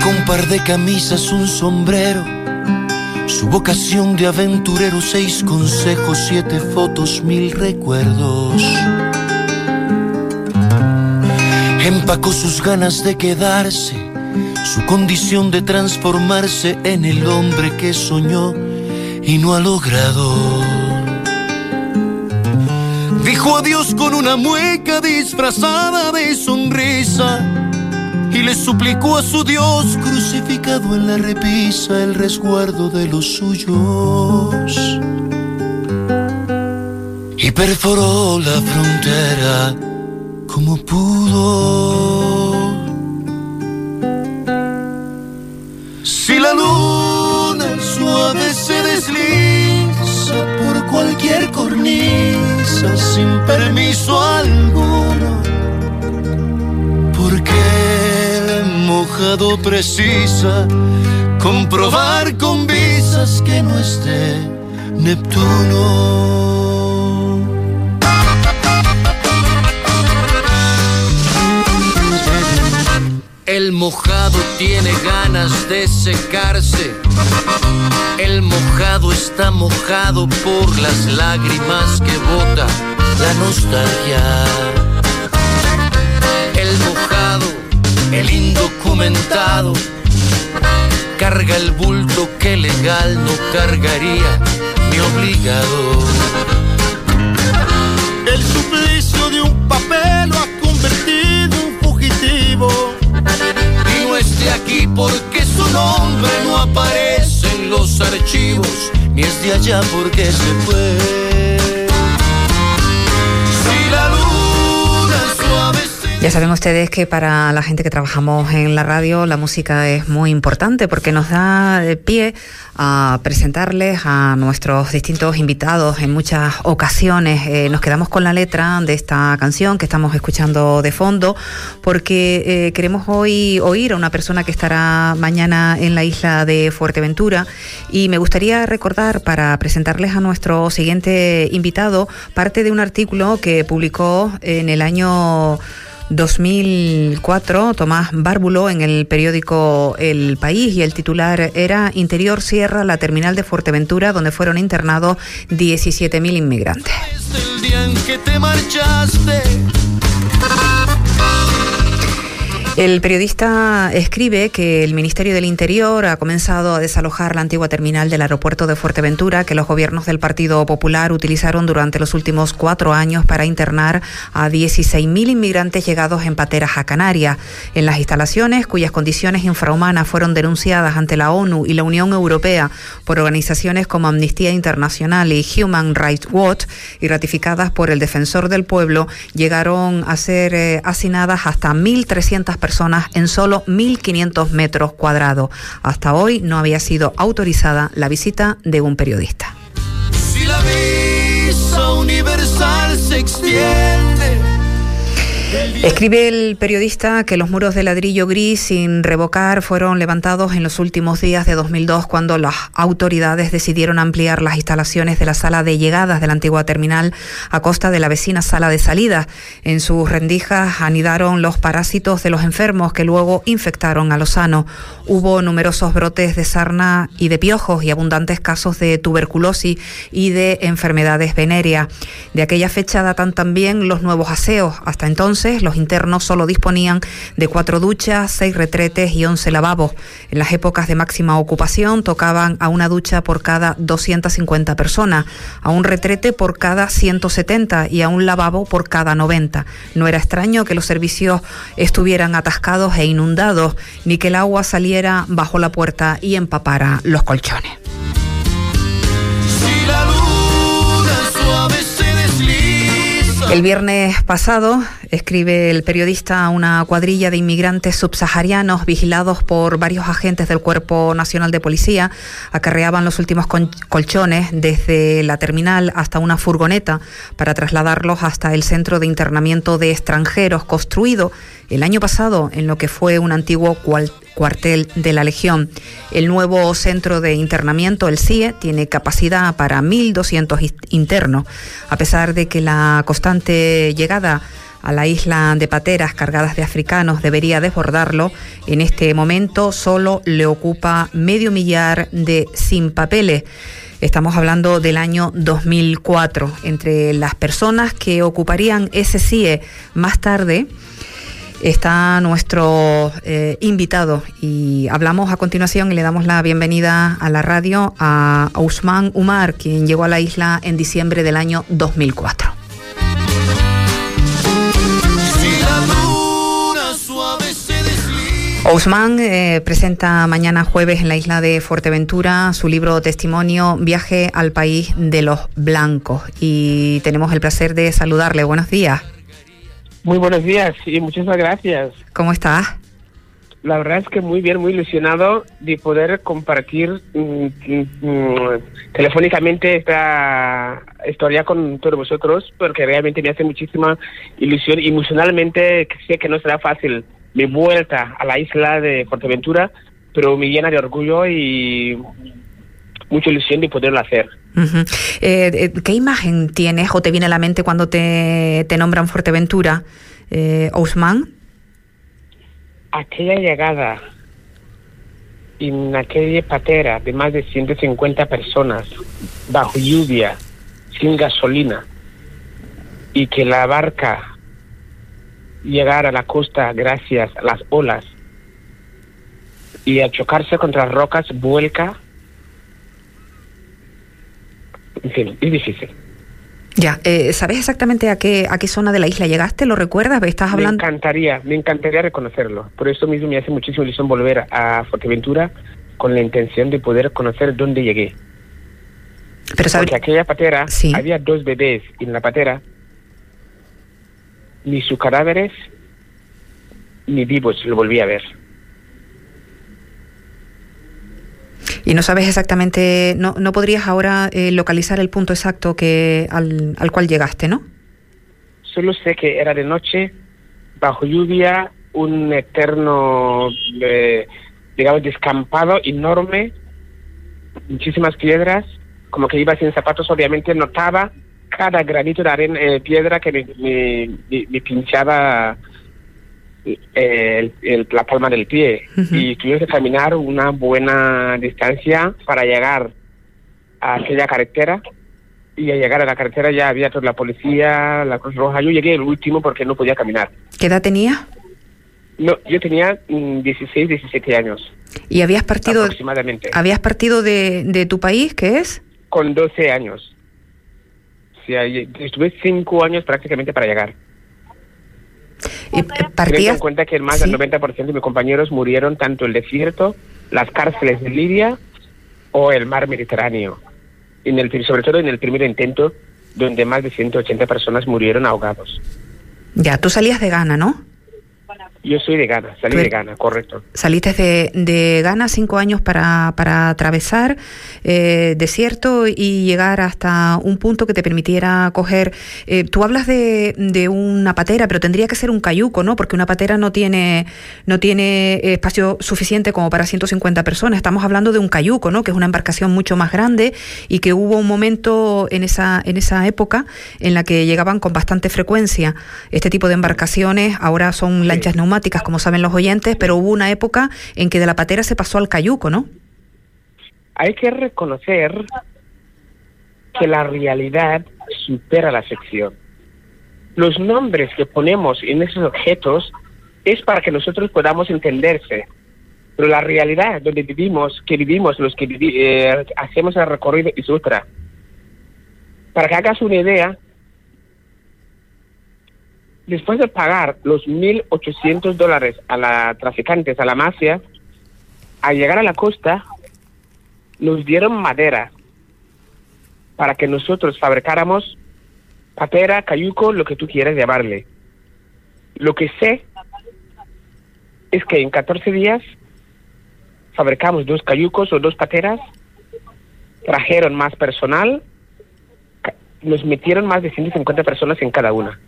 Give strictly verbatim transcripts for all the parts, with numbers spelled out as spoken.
un par de camisas, un sombrero, su vocación de aventurero, seis consejos, siete fotos, mil recuerdos. Empacó sus ganas de quedarse, su condición de transformarse en el hombre que soñó y no ha logrado. Dijo adiós con una mueca disfrazada de sonrisa y le suplicó a su Dios crucificado en la repisa el resguardo de los suyos. Y perforó la frontera como pudo. Si la luna suave se desliza por cualquier cornisa sin permiso alguno, porque el mojado precisa comprobar con visas que no esté Neptuno. El mojado tiene ganas de secarse, el mojado está mojado por las lágrimas que bota la nostalgia. El mojado, el indocumentado, carga el bulto que legal no cargaría ni obligado. El suplicio de un papel lo ha convertido en fugitivo. Y no es de aquí porque su nombre no aparece en los archivos, ni es de allá porque se fue. Si la luna suave se... Ya saben ustedes que para la gente que trabajamos en la radio la música es muy importante porque nos da pie a presentarles a nuestros distintos invitados en muchas ocasiones. Eh, nos quedamos con la letra de esta canción que estamos escuchando de fondo porque eh, queremos hoy oír a una persona que estará mañana en la isla de Fuerteventura, y me gustaría recordar, para presentarles a nuestro siguiente invitado, parte de un artículo que publicó en el año dos mil cuatro Tomás Bárbulo en el periódico El País, y el titular era Interior cierra la terminal de Fuerteventura donde fueron internados diecisiete mil inmigrantes. Es el día en que te marchaste. El periodista escribe que el Ministerio del Interior ha comenzado a desalojar la antigua terminal del aeropuerto de Fuerteventura, que los gobiernos del Partido Popular utilizaron durante los últimos cuatro años para internar a dieciséis mil inmigrantes llegados en pateras a Canarias. En las instalaciones, cuyas condiciones infrahumanas fueron denunciadas ante la ONU y la Unión Europea por organizaciones como Amnistía Internacional y Human Rights Watch y ratificadas por el Defensor del Pueblo, llegaron a ser eh, hacinadas hasta mil trescientas personas personas en solo mil quinientos metros cuadrados. Hasta hoy no había sido autorizada la visita de un periodista. Si la visa universal se extiende. Escribe el periodista que los muros de ladrillo gris sin revocar fueron levantados en los últimos días de dos mil dos, cuando las autoridades decidieron ampliar las instalaciones de la sala de llegadas de la antigua terminal a costa de la vecina sala de salida. En sus rendijas anidaron los parásitos de los enfermos que luego infectaron a los sanos. Hubo numerosos brotes de sarna y de piojos y abundantes casos de tuberculosis y de enfermedades venéreas. De aquella fecha datan también los nuevos aseos. Hasta entonces los internos solo disponían de cuatro duchas, seis retretes y once lavabos. En las épocas de máxima ocupación tocaban a una ducha por cada doscientas cincuenta personas, a un retrete por cada ciento setenta y a un lavabo por cada noventa. No era extraño que los servicios estuvieran atascados e inundados, ni que el agua saliera bajo la puerta y empapara los colchones. Si la luna suave se desliza. El viernes pasado, escribe el periodista, una cuadrilla de inmigrantes subsaharianos vigilados por varios agentes del Cuerpo Nacional de Policía acarreaban los últimos colchones desde la terminal hasta una furgoneta para trasladarlos hasta el centro de internamiento de extranjeros construido el año pasado en lo que fue un antiguo cual cuartel de la Legión. El nuevo centro de internamiento, el C I E, tiene capacidad para mil doscientos internos. A pesar de que la constante llegada a la isla de pateras cargadas de africanos debería desbordarlo, en este momento solo le ocupa medio millar de sin papeles. Estamos hablando del año dos mil cuatro. Entre las personas que ocuparían ese C I E más tarde está nuestro eh, invitado, y hablamos a continuación y le damos la bienvenida a la radio a Ousmane Oumar, quien llegó a la isla en diciembre del año dos mil cuatro. Ousmane eh, presenta mañana jueves en la isla de Fuerteventura su libro Testimonio, Viaje al País de los Blancos, y tenemos el placer de saludarle. Buenos días. Muy buenos días y muchísimas gracias. ¿Cómo estás? La verdad es que muy bien, muy ilusionado de poder compartir mm, mm, telefónicamente esta historia con todos vosotros, porque realmente me hace muchísima ilusión. Emocionalmente sé que no será fácil mi vuelta a la isla de Fuerteventura, pero me llena de orgullo y mucha ilusión de poderlo hacer. Uh-huh. Eh, ¿Qué imagen tienes o te viene a la mente cuando te, te nombran Fuerteventura, eh, Ousmane? Aquella llegada en aquella patera de más de ciento cincuenta personas, bajo lluvia, sin gasolina, y que la barca llegara a la costa gracias a las olas y a chocarse contra las rocas vuelca. En fin, es difícil. Ya, eh, ¿sabes exactamente a qué a qué zona de la isla llegaste? ¿Lo recuerdas? ¿Estás hablando? Me encantaría, me encantaría reconocerlo. Por eso mismo me hace muchísima ilusión volver a Fuerteventura con la intención de poder conocer dónde llegué. Pero ¿sabes? Porque aquella patera, sí, había dos bebés en la patera, ni sus cadáveres ni vivos lo volví a ver. Y no sabes exactamente, no no podrías ahora eh, localizar el punto exacto que al, al cual llegaste, ¿no? Solo sé que era de noche, bajo lluvia, un eterno, eh, digamos, descampado enorme, muchísimas piedras, como que iba sin zapatos. Obviamente notaba cada granito de arena, eh, piedra que me, me, me, me pinchaba eh, el, el, la palma del pie. Uh-huh. Y tuve que caminar una buena distancia para llegar a aquella carretera, y al llegar a la carretera ya había toda la policía, la Cruz Roja. Yo llegué el último porque no podía caminar. ¿Qué edad tenías? No, yo tenía mm, dieciséis, diecisiete años. ¿Y habías partido aproximadamente? ¿Habías partido de, de tu país, qué es? Con doce años. O sea, estuve cinco años prácticamente para llegar. ¿Y partías? Teniendo en cuenta que más ¿Sí? del noventa por ciento de mis compañeros murieron tanto en el desierto, las cárceles de Libia o el mar Mediterráneo. En el, sobre todo en el primer intento, donde más de ciento ochenta personas murieron ahogados. Ya, tú salías de Ghana, ¿no? Yo soy de Ghana, salí de Ghana, correcto. Saliste de, de Ghana cinco años para, para atravesar eh, desierto y llegar hasta un punto que te permitiera coger... Eh, tú hablas de, de una patera, pero tendría que ser un cayuco, ¿no? Porque una patera no tiene no tiene espacio suficiente como para ciento cincuenta personas. Estamos hablando de un cayuco, ¿no? Que es una embarcación mucho más grande, y que hubo un momento en esa, en esa época en la que llegaban con bastante frecuencia este tipo de embarcaciones. Ahora son lanchas Sí. neumáticas, como saben los oyentes, pero hubo una época en que de la patera se pasó al cayuco, ¿no? Hay que reconocer que la realidad supera la ficción. Los nombres que ponemos en esos objetos es para que nosotros podamos entenderse, pero la realidad donde vivimos, que vivimos, los que vivi- eh, hacemos el recorrido es otra. Para que hagas una idea, después de pagar los mil ochocientos dólares a los traficantes, a la mafia, al llegar a la costa, nos dieron madera para que nosotros fabricáramos patera, cayuco, lo que tú quieras llamarle. Lo que sé es que en catorce días fabricamos dos cayucos o dos pateras, trajeron más personal, nos metieron más de ciento cincuenta personas en cada una,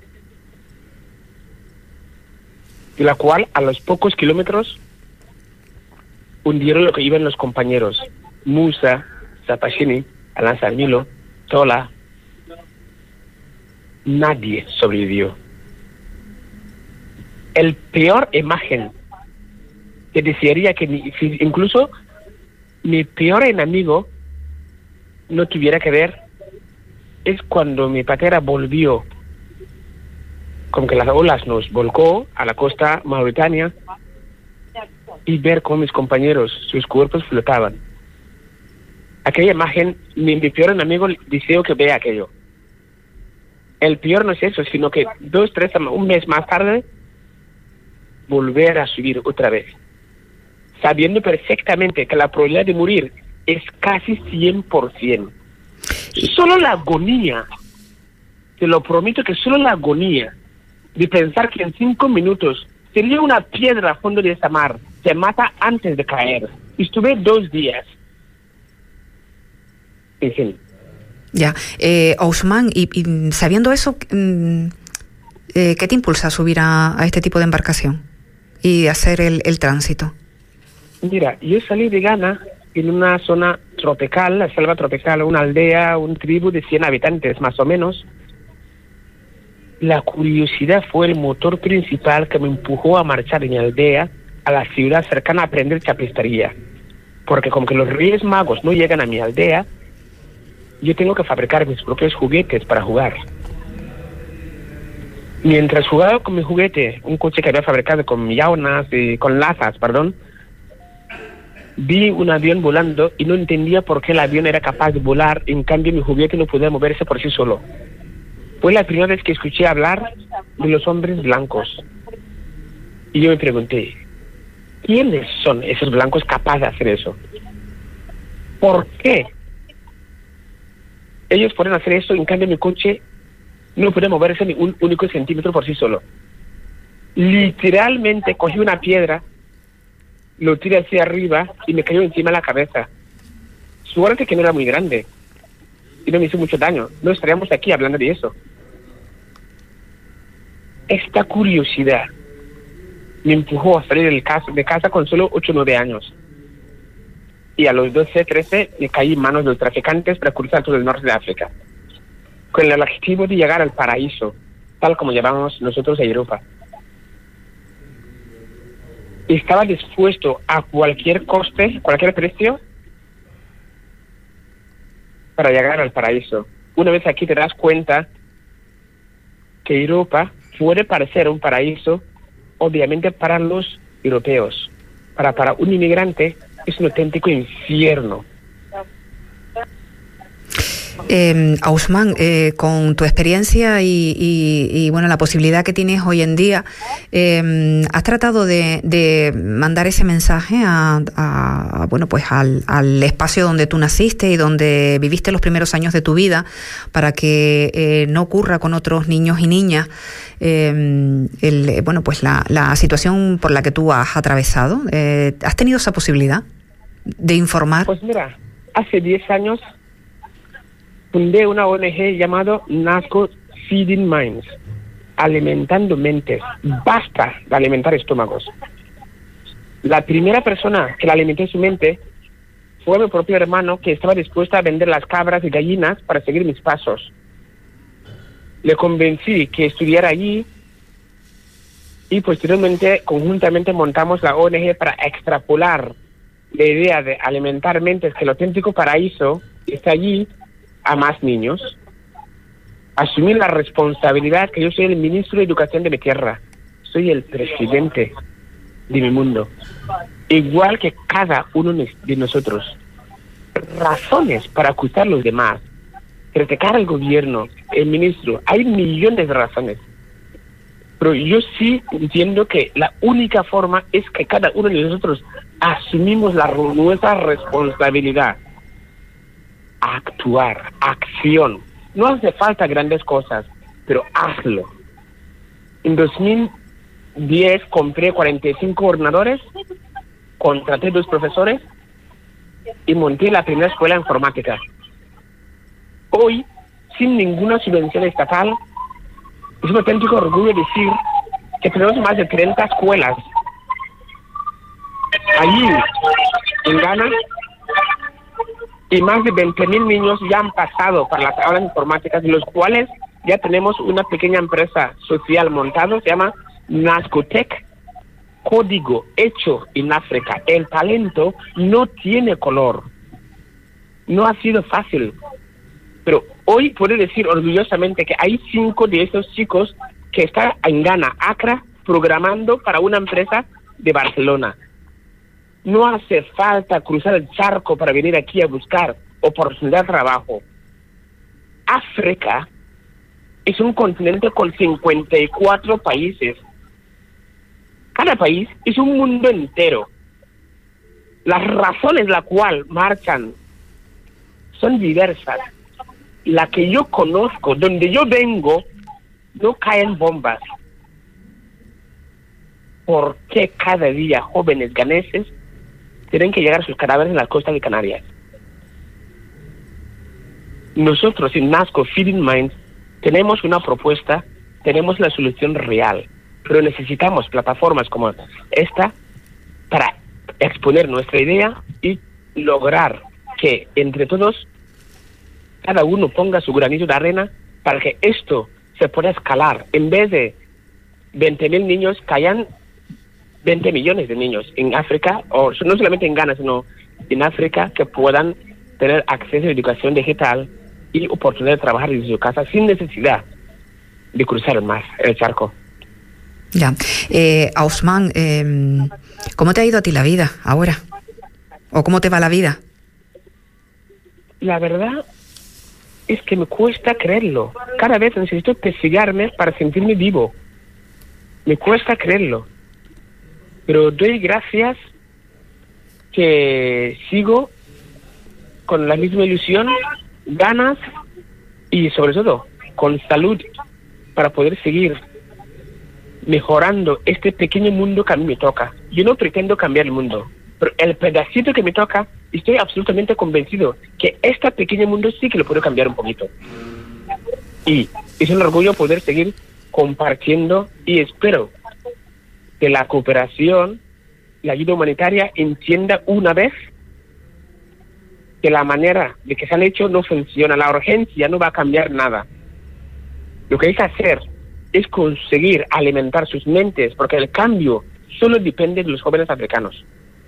de la cual a los pocos kilómetros hundieron lo que iban los compañeros. Musa, Zapachini, Alan Sarmilo, Tola. Nadie sobrevivió. el peor imagen que desearía que mi, incluso mi peor enemigo no tuviera que ver es cuando mi patera volvió, como que las olas nos volcó a la costa Mauritania, y ver cómo mis compañeros, sus cuerpos flotaban. Aquella imagen, mi, mi peor enemigo deseo que vea aquello. El peor no es eso, sino que dos, tres, un mes más tarde, volver a subir otra vez, sabiendo perfectamente que la probabilidad de morir es casi cien por ciento. Solo la agonía, te lo prometo que solo la agonía de pensar que en cinco minutos sería una piedra a fondo de esa mar, te mata antes de caer. Estuve dos días. En fin. Ya, eh, Ousmane, y, y sabiendo eso, eh, ¿qué te impulsa a subir a, a este tipo de embarcación y hacer el, el tránsito? Mira, yo salí de Ghana en una zona tropical, la selva tropical, una aldea, una tribu de cien habitantes más o menos. La curiosidad fue el motor principal que me empujó a marchar de mi aldea a la ciudad cercana a aprender chapistería. Porque como que los Reyes Magos no llegan a mi aldea, yo tengo que fabricar mis propios juguetes para jugar. Mientras jugaba con mi juguete, un coche que había fabricado con llaunas y con lazas, perdón, vi un avión volando y no entendía por qué el avión era capaz de volar, en cambio mi juguete no podía moverse por sí solo. Fue la primera vez que escuché hablar de los hombres blancos. Y yo me pregunté, ¿quiénes son esos blancos capaces de hacer eso? ¿Por qué ellos pueden hacer eso, en cambio mi coche no puede moverse ni un único centímetro por sí solo? Literalmente cogí una piedra, lo tiré hacia arriba y me cayó encima de la cabeza. Suerte que no era muy grande y no me hizo mucho daño. No estaríamos aquí hablando de eso. Esta curiosidad me empujó a salir de casa, de casa con solo ocho o nueve años. Y a los doce, trece me caí en manos de los traficantes para cruzar todo el norte de África, con el objetivo de llegar al paraíso, tal como llamamos nosotros a Europa. Estaba dispuesto a cualquier coste, cualquier precio, para llegar al paraíso. Una vez aquí te das cuenta que Europa puede parecer un paraíso, obviamente para los europeos. Para, para un inmigrante es un auténtico infierno. Eh, Ousmane, eh, con tu experiencia y, y, y bueno, la posibilidad que tienes hoy en día, eh, ¿has tratado de, de mandar ese mensaje a, a bueno, pues al, al espacio donde tú naciste y donde viviste los primeros años de tu vida, para que eh, no ocurra con otros niños y niñas eh, el, bueno, pues la, la situación por la que tú has atravesado? Eh, ¿Has tenido esa posibilidad de informar? Pues mira, hace diez años fundé una O N G llamado NASCO Feeding Minds, alimentando mentes. Basta de alimentar estómagos. La primera persona que la alimenté su mente fue mi propio hermano, que estaba dispuesto a vender las cabras y gallinas para seguir mis pasos. Le convencí que estudiara allí y posteriormente conjuntamente montamos la O N G para extrapolar la idea de alimentar mentes, que el auténtico paraíso está allí, a más niños. Asumir la responsabilidad que yo soy el ministro de Educación de mi tierra, soy el presidente de mi mundo, igual que cada uno de nosotros. Razones para acusar a los demás, criticar al gobierno, el ministro, hay millones de razones, pero yo sí entiendo que la única forma es que cada uno de nosotros asumimos la nuestra responsabilidad. Actuar, acción. No hace falta grandes cosas, pero hazlo. En dos mil diez compré cuarenta y cinco ordenadores, contraté dos profesores y monté la primera escuela de informática. Hoy, sin ninguna subvención estatal, es un auténtico orgullo decir que tenemos más de treinta escuelas allí en Ghana, y más de veinte mil niños ya han pasado para las aulas informáticas, de los cuales ya tenemos una pequeña empresa social montada, se llama Nascotec, código hecho en África. El talento no tiene color. No ha sido fácil. Pero hoy puedo decir orgullosamente que hay cinco de esos chicos que están en Ghana, Accra, programando para una empresa de Barcelona. No hace falta cruzar el charco para venir aquí a buscar oportunidad de trabajo. África es un continente con cincuenta y cuatro países. Cada país es un mundo entero. Las razones la cual marchan son diversas. La que yo conozco, donde yo vengo, no caen bombas. ¿Por qué cada día jóvenes ganeses tienen que llegar a sus cadáveres en las costas de Canarias? Nosotros en NASCO Feeding Minds tenemos una propuesta, tenemos la solución real, pero necesitamos plataformas como esta para exponer nuestra idea y lograr que entre todos cada uno ponga su granito de arena para que esto se pueda escalar. En vez de veinte mil niños, que hayan veinte millones de niños en África, o no solamente en Ghana, sino en África, que puedan tener acceso a educación digital y oportunidad de trabajar desde su casa sin necesidad de cruzar el mar, el charco. Ya. Eh, Ousmane, eh, ¿cómo te ha ido a ti la vida ahora? ¿O cómo te va la vida? La verdad es que me cuesta creerlo. Cada vez necesito investigarme para sentirme vivo. Me cuesta creerlo. Pero doy gracias que sigo con la misma ilusión, ganas y sobre todo con salud para poder seguir mejorando este pequeño mundo que a mí me toca. Yo no pretendo cambiar el mundo, pero el pedacito que me toca, estoy absolutamente convencido que este pequeño mundo sí que lo puedo cambiar un poquito. Y es un orgullo poder seguir compartiendo y espero que la cooperación, la ayuda humanitaria entienda una vez que la manera de que se han hecho no funciona, la urgencia no va a cambiar nada. Lo que hay que hacer es conseguir alimentar sus mentes, porque el cambio solo depende de los jóvenes africanos.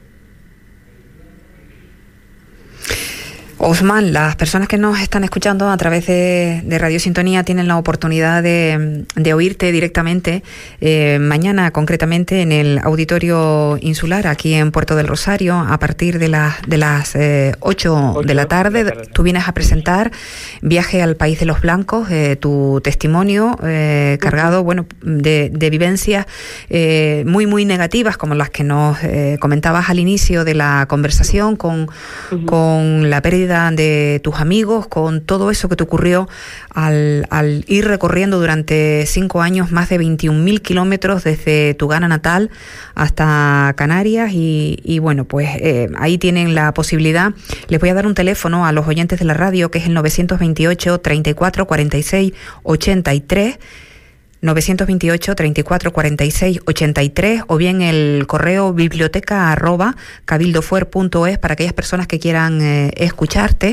Ousmane, las personas que nos están escuchando a través de, de Radio Sintonía tienen la oportunidad de, de oírte directamente eh, mañana, concretamente en el Auditorio Insular, aquí en Puerto del Rosario, a partir de, la, de las eh, ocho de la tarde. Tú vienes a presentar Viaje al País de los Blancos, eh, tu testimonio eh, cargado bueno, de, de vivencias eh, muy, muy negativas, como las que nos eh, comentabas al inicio de la conversación, con, uh-huh. con la pérdida de tus amigos, con todo eso que te ocurrió al, al ir recorriendo durante cinco años más de veintiún mil kilómetros desde tu Ghana natal hasta Canarias y, y bueno, pues eh, ahí tienen la posibilidad. Les voy a dar un teléfono a los oyentes de la radio que es el novecientos veintiocho, treinta y cuatro, cuarenta y seis, ochenta y tres, novecientos veintiocho, treinta y cuatro, cuarenta y seis, ochenta y tres, o bien el correo biblioteca arroba cabildofuer punto es para aquellas personas que quieran eh, escucharte.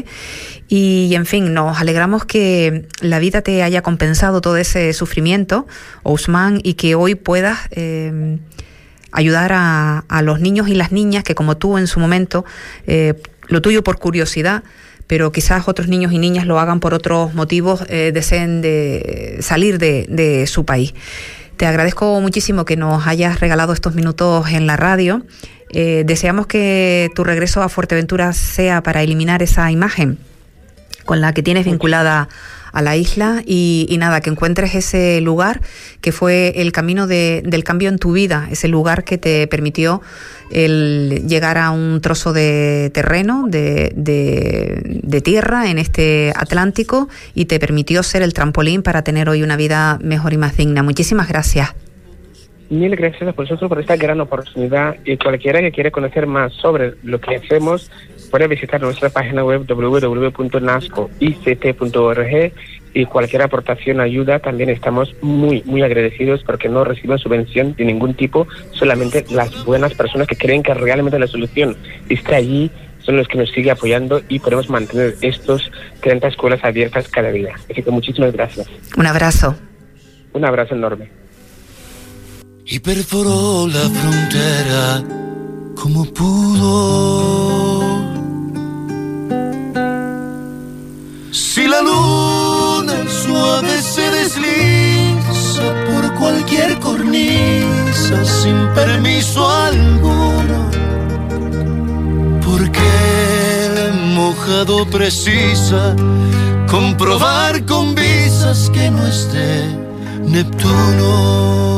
Y en fin, nos alegramos que la vida te haya compensado todo ese sufrimiento, Ousmane, y que hoy puedas eh, ayudar a, a los niños y las niñas que, como tú en su momento, eh, lo tuyo por curiosidad, pero quizás otros niños y niñas lo hagan por otros motivos, eh, deseen de salir de, de su país. Te agradezco muchísimo que nos hayas regalado estos minutos en la radio. Eh, deseamos que tu regreso a Fuerteventura sea para eliminar esa imagen con la que tienes vinculada a la isla y, y nada, que encuentres ese lugar que fue el camino de, del cambio en tu vida, ese lugar que te permitió el llegar a un trozo de terreno, de, de, de tierra en este Atlántico y te permitió ser el trampolín para tener hoy una vida mejor y más digna. Muchísimas gracias. Mil gracias a vosotros por esta gran oportunidad y cualquiera que quiera conocer más sobre lo que hacemos puede visitar nuestra página web doble u doble u doble u punto nasco i c t punto org y cualquier aportación, ayuda, también estamos muy, muy agradecidos porque no reciben subvención de ningún tipo, solamente las buenas personas que creen que realmente la solución está allí son los que nos siguen apoyando y podemos mantener estos treinta escuelas abiertas cada día. Así que muchísimas gracias. Un abrazo. Un abrazo enorme. y perforó la frontera como pudo. Si la luna suave se desliza por cualquier cornisa sin permiso alguno, porque el mojado precisa comprobar con visas que no es de Neptuno.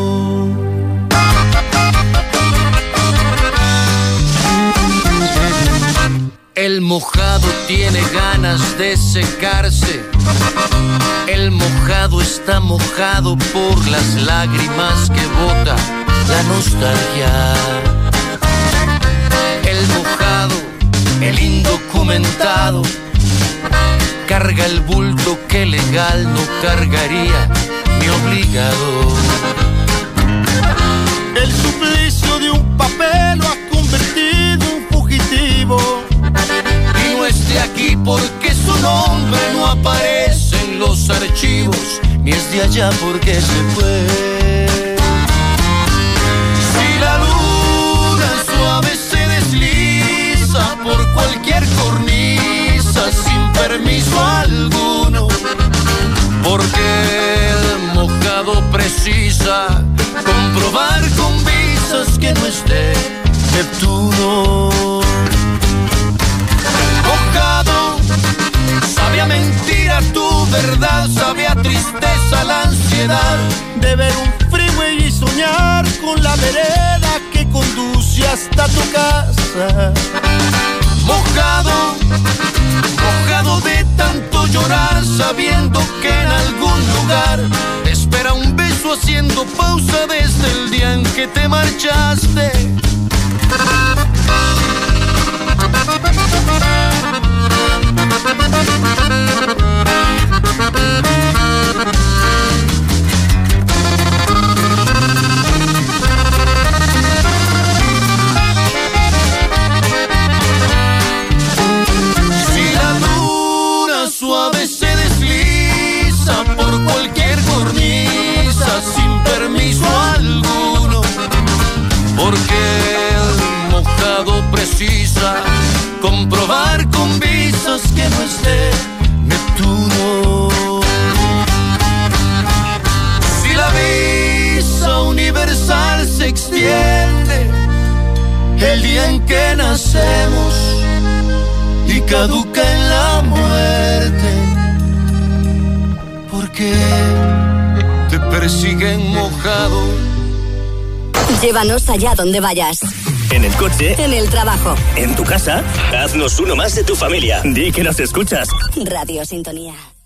El mojado tiene ganas de secarse. El mojado está mojado por las lágrimas que bota la nostalgia. El mojado, el indocumentado, carga el bulto que legal no cargaría mi obligado. El suplicio de un papel lo ha convertido en fugitivo. Y no es de aquí porque su nombre no aparece en los archivos, ni es de allá porque se fue. Si la luna suave se desliza por cualquier cornisa sin permiso alguno, porque el mojado precisa comprobar con visas que no es de Neptuno. Mojado, sabe a mentira tu verdad, sabe a tristeza la ansiedad de ver un freeway y soñar con la vereda que conduce hasta tu casa. Mojado, mojado de tanto llorar, sabiendo que en algún lugar te espera un beso haciendo pausa desde el día en que te marchaste. Si la luna suave se desliza por cualquier cornisa sin permiso alguno, porque el mojado precisa comprobar con visas que no es de Neptuno. Si la visa universal se extiende el día en que nacemos y caduca en la muerte, porque te persiguen mojado. Llévanos allá donde vayas. En el coche, en el trabajo, en tu casa, haznos uno más de tu familia. Di que nos escuchas. Radio Sintonía.